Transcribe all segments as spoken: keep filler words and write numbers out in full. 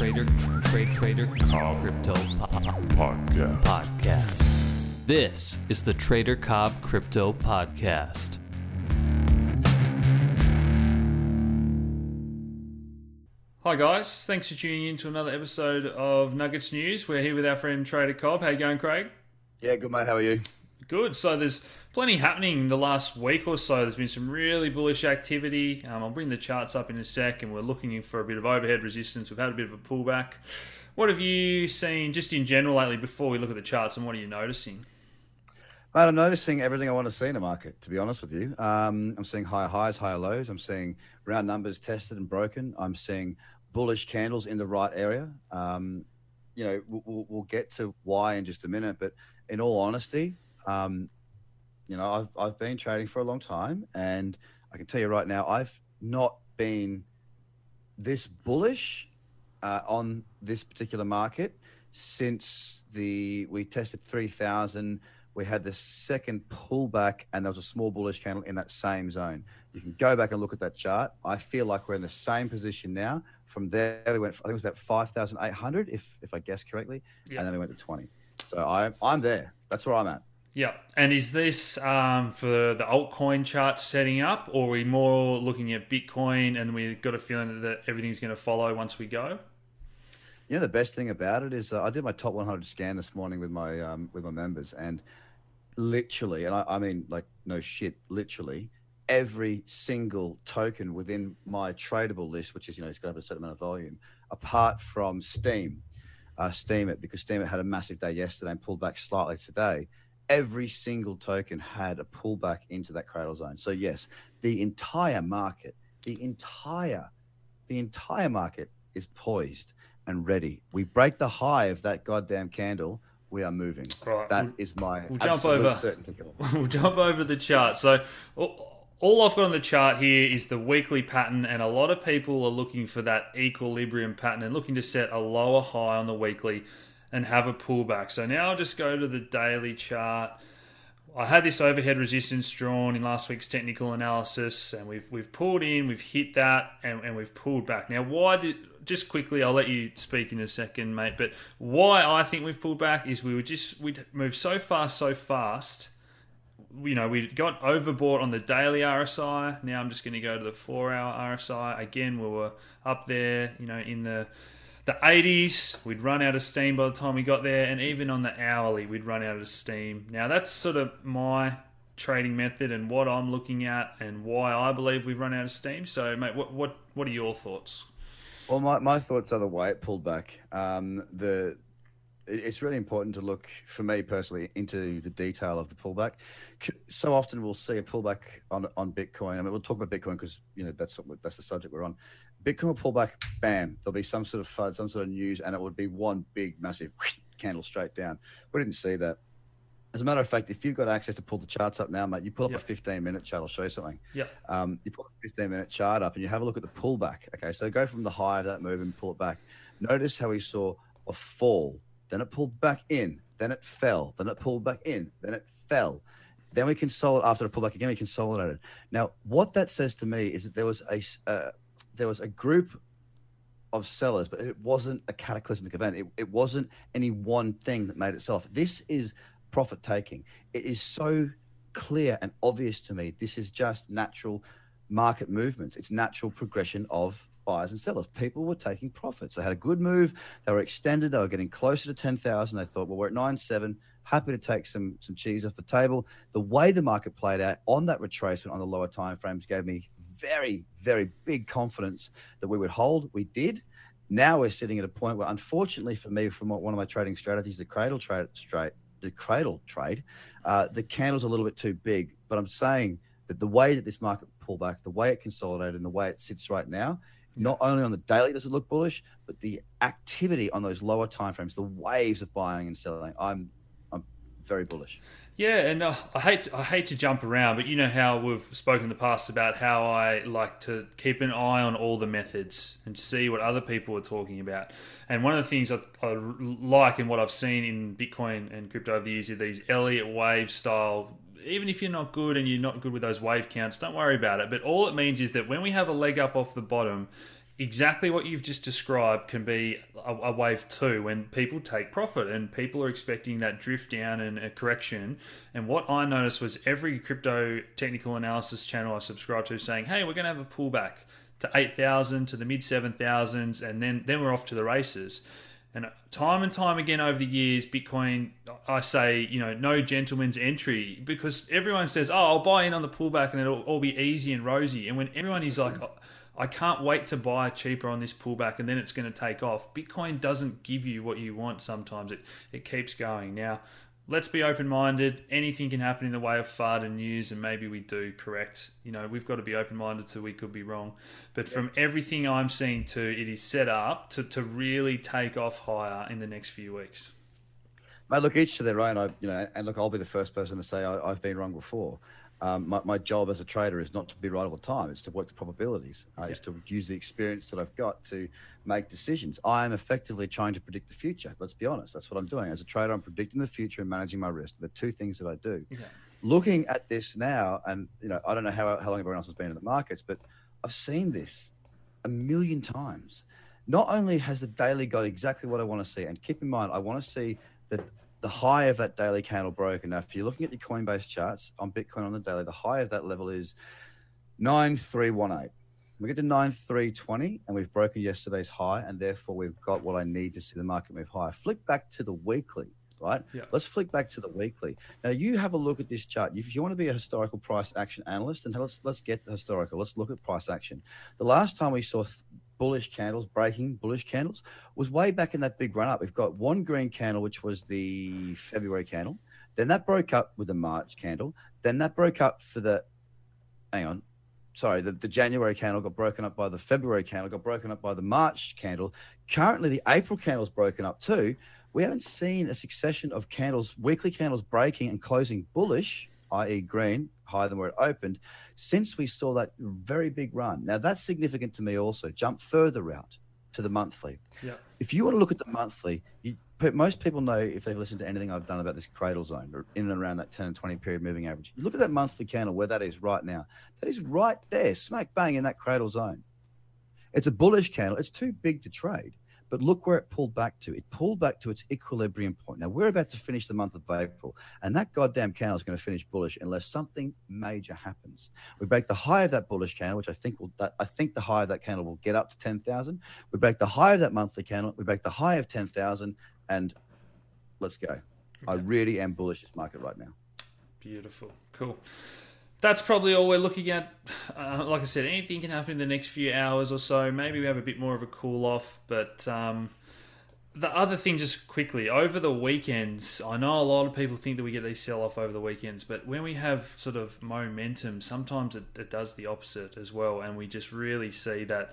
Trader tr- Trade Trader Cobb Crypto Podcast. Podcast. This is the Trader Cobb Crypto Podcast. Hi guys, thanks for tuning in to another episode of Nuggets News. We're here with our friend Trader Cobb. How you going, Craig? Yeah, good mate. How are you? Good. So there's plenty happening the last week or so. There's been some really bullish activity. Um, I'll bring the charts up in a sec, and we're looking for a bit of overhead resistance. We've had a bit of a pullback. What have you seen just in general lately before we look at the charts, and what are you noticing? Mate, I'm noticing everything I want to see in a market, to be honest with you. Um, I'm seeing higher highs, higher lows. I'm seeing round numbers tested and broken. I'm seeing bullish candles in the right area. Um, you know, we'll, we'll get to why in just a minute, but in all honesty, um, you know, I've I've been trading for a long time, and I can tell you right now, I've not been this bullish uh, on this particular market since the we tested three thousand. We had the second pullback, and there was a small bullish candle in that same zone. You can go back and look at that chart. I feel like we're in the same position now. From there, we went. I think it was about five thousand eight hundred, if if I guessed correctly, yeah. And then we went to twenty. So I I'm there. That's where I'm at. Yeah. And is this um, for the altcoin chart setting up, or are we more looking at Bitcoin and we've got a feeling that everything's going to follow once we go? You know, the best thing about it is uh, I did my top one hundred scan this morning with my um, with my members, and literally, and I, I mean, like, no shit, literally, every single token within my tradable list, which is, you know, it's got to have a certain amount of volume, apart from Steam, uh, Steam it, because Steam it had a massive day yesterday and pulled back slightly today. Every single token had a pullback into that cradle zone. So yes, the entire market, the entire, the entire market is poised and ready. We break the high of that goddamn candle, we are moving. Right. That we'll, is my we'll absolute jump over, certainty. We'll jump over the chart. So all I've got on the chart here is the weekly pattern, and a lot of people are looking for that equilibrium pattern and looking to set a lower high on the weekly and have a pullback. So now I'll just go to the daily chart. I had this overhead resistance drawn in last week's technical analysis, and we've we've pulled in, we've hit that, and, and we've pulled back. Now, why did just quickly? I'll let you speak in a second, mate. But why I think we've pulled back is we were just we moved so fast, so fast. You know, we got overbought on the daily R S I. Now I'm just going to go to the four-hour R S I. Again, we were up there, you know, in the the eighties. We'd run out of steam by the time we got there, and even on the hourly, we'd run out of steam. Now, that's sort of my trading method and what I'm looking at and why I believe we've run out of steam. So, mate, what what what are your thoughts? Well, my, my thoughts are the way it pulled back. Um, the It's really important to look, for me personally, into the detail of the pullback. So often we'll see a pullback on on Bitcoin. I mean, we'll talk about Bitcoin because, you know, that's what, that's the subject we're on. Bitcoin will pull back, bam. There'll be some sort of FUD, some sort of news, and it would be one big, massive candle straight down. We didn't see that. As a matter of fact, if you've got access to pull the charts up now, mate, you pull up yep. a fifteen-minute chart. I'll show you something. Yeah. Um, you pull a fifteen-minute chart up, and you have a look at the pullback. Okay, so go from the high of that move and pull it back. Notice how we saw a fall. Then it pulled back in. Then it fell. Then it pulled back in. Then it fell. Then we consolidated. After the pullback again, we consolidated. Now, what that says to me is that there was a uh, there was a group of sellers, but it wasn't a cataclysmic event. It, it wasn't any one thing that made itself. This is profit taking. It is so clear and obvious to me. This is just natural market movements. It's natural progression of buyers and sellers. People were taking profits. They had a good move. They were extended. They were getting closer to ten thousand. They thought, well, we're at nine seven. Happy to take some some cheese off the table. The way the market played out on that retracement on the lower time frames gave me very, very big confidence that we would hold. We did. Now we're sitting at a point where, unfortunately for me, from one of my trading strategies, the cradle trade, straight, the cradle trade, uh, the candle's a little bit too big. But I'm saying that the way that this market pulled back, the way it consolidated, and the way it sits right now, not only on the daily does it look bullish, but the activity on those lower timeframes, the waves of buying and selling, I'm I'm very bullish. Yeah, and uh, I hate to, I hate to jump around, but you know how we've spoken in the past about how I like to keep an eye on all the methods and see what other people are talking about. And one of the things I, I like and what I've seen in Bitcoin and crypto over the years are these Elliott wave style. Even if you're not good and you're not good with those wave counts, don't worry about it. But all it means is that when we have a leg up off the bottom, exactly what you've just described can be a, a wave two when people take profit and people are expecting that drift down and a correction. And what I noticed was every crypto technical analysis channel I subscribe to saying, hey, we're going to have a pullback to eight thousand, to the mid seven thousands, and then, then we're off to the races. And time and time again over the years, Bitcoin, I say, you know, no gentleman's entry, because everyone says, oh, I'll buy in on the pullback and it'll all be easy and rosy. And when everyone is like, oh, I can't wait to buy cheaper on this pullback and then it's going to take off, Bitcoin doesn't give you what you want sometimes. It it keeps going. Now, let's be open-minded. Anything can happen in the way of F U D and news, and maybe we do correct. You know, we've got to be open-minded so we could be wrong. But from everything I'm seeing too, it is set up to, to really take off higher in the next few weeks. Mate, look, each to their own. I, you know, and look, I'll be the first person to say I, I've been wrong before. Um, my, my job as a trader is not to be right all the time. It's to work the probabilities. Uh, yeah. It's to use the experience that I've got to make decisions. I am effectively trying to predict the future. Let's be honest. That's what I'm doing. As a trader, I'm predicting the future and managing my risk. The two things that I do. Yeah. Looking at this now, and you know, I don't know how, how long everyone else has been in the markets, but I've seen this a million times. Not only has the daily got exactly what I want to see, and keep in mind, I want to see that the high of that daily candle broken. Now, if you're looking at the Coinbase charts on Bitcoin on the daily, the high of that level is nine three one eight. We get to nine three twenty, and we've broken yesterday's high, and therefore we've got what I need to see the market move higher. Flick back to the weekly, right? Yeah. Let's flick back to the weekly. Now, you have a look at this chart. If you want to be a historical price action analyst, and let's let's get the historical. Let's look at price action. The last time we saw th- bullish candles, breaking bullish candles, was way back in that big run up. We've got one green candle, which was the February candle. Then that broke up with the March candle. Then that broke up for the, hang on, sorry, the, the January candle got broken up by the February candle, got broken up by the March candle. Currently, the April candle's broken up too. We haven't seen a succession of candles, weekly candles breaking and closing bullish, that is green, higher than where it opened, since we saw that very big run. Now, that's significant to me also. Jump further out to the monthly. Yeah. If you want to look at the monthly, you, most people know, if they've listened to anything I've done about this cradle zone, or in and around that ten and twenty period moving average. You look at that monthly candle, where that is right now. That is right there, smack bang in that cradle zone. It's a bullish candle. It's too big to trade. But look where it pulled back to. It pulled back to its equilibrium point. Now, we're about to finish the month of April, and that goddamn candle is going to finish bullish unless something major happens. We break the high of that bullish candle, which I think will, that, I think the high of that candle will get up to ten thousand. We break the high of that monthly candle. We break the high of ten thousand, and let's go. Okay. I really am bullish this market right now. Beautiful. Cool. That's probably all we're looking at. Uh, like I said, anything can happen in the next few hours or so. Maybe we have a bit more of a cool off. But um, the other thing, just quickly, over the weekends, I know a lot of people think that we get these sell-off over the weekends, but when we have sort of momentum, sometimes it, it does the opposite as well. And we just really see that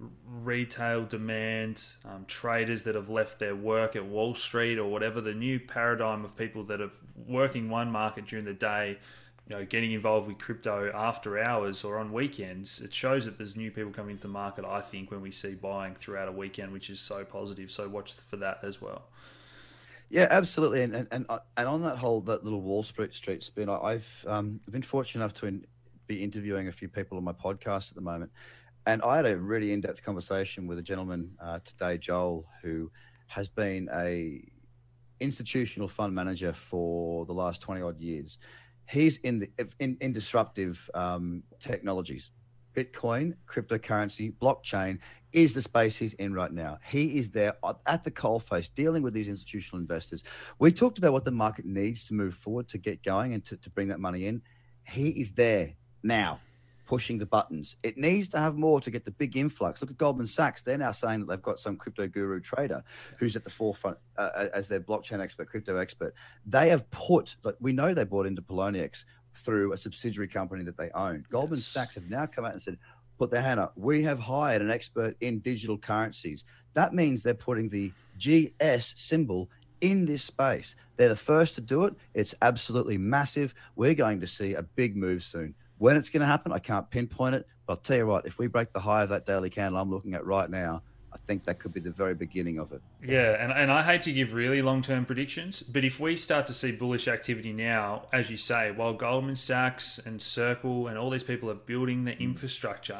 retail demand, um, traders that have left their work at Wall Street or whatever, the new paradigm of people that are working one market during the day, you know, getting involved with crypto after hours or on weekends. It shows that there's new people coming into the market, I think, when we see buying throughout a weekend, which is so positive. So watch for that as well. Yeah, absolutely. And and and, and on that whole, that little Wall Street Street spin, I've um, been fortunate enough to in, be interviewing a few people on my podcast at the moment. And I had a really in-depth conversation with a gentleman uh, today, Joel, who has been a institutional fund manager for the last twenty odd years. He's in the in, in disruptive um, technologies. Bitcoin, cryptocurrency, blockchain is the space he's in right now. He is there at the coalface dealing with these institutional investors. We talked about what the market needs to move forward to get going and to, to bring that money in. He is there now, pushing the buttons. It needs to have more to get the big influx. Look at Goldman Sachs. They're now saying that they've got some crypto guru trader who's at the forefront uh, as their blockchain expert, crypto expert. They have put, like, we know they bought into Poloniex through a subsidiary company that they own. Goldman yes. Sachs have now come out and said, put their hand up. We have hired an expert in digital currencies. That means they're putting the G S symbol in this space. They're the first to do it. It's absolutely massive. We're going to see a big move soon. When it's going to happen, I can't pinpoint it. But I'll tell you what, if we break the high of that daily candle I'm looking at right now, I think that could be the very beginning of it. Yeah, and, and I hate to give really long-term predictions, but if we start to see bullish activity now, as you say, while Goldman Sachs and Circle and all these people are building the infrastructure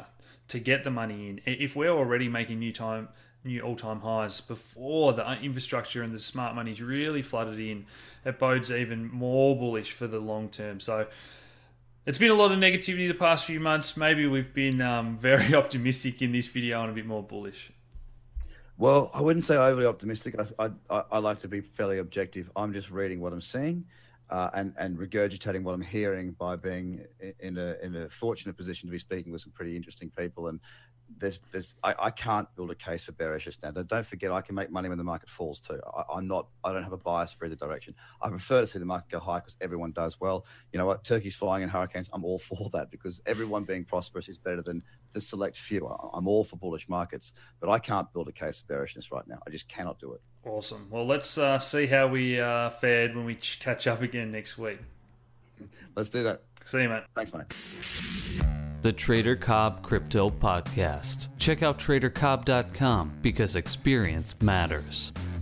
to get the money in. If we're already making new time, new all-time highs before the infrastructure and the smart money's really flooded in, it bodes even more bullish for the long term. So it's been a lot of negativity the past few months. Maybe we've been um, very optimistic in this video and a bit more bullish. Well, I wouldn't say overly optimistic. I, I, I like to be fairly objective. I'm just reading what I'm seeing uh, and, and regurgitating what I'm hearing by being in a, in a fortunate position to be speaking with some pretty interesting people. And there's, there's, I, I can't build a case for bearishness now. Don't forget, I can make money when the market falls too. I, I'm not, I don't have a bias for either direction. I prefer to see the market go high because everyone does well. You know what? Turkey's flying in hurricanes. I'm all for that because everyone being prosperous is better than the select few. I'm all for bullish markets, but I can't build a case for bearishness right now. I just cannot do it. Awesome. Well, let's uh, see how we uh, fared when we catch up again next week. Let's do that. See you, mate. Thanks, mate. The Trader Cobb Crypto Podcast. Check out trader cobb dot com because experience matters.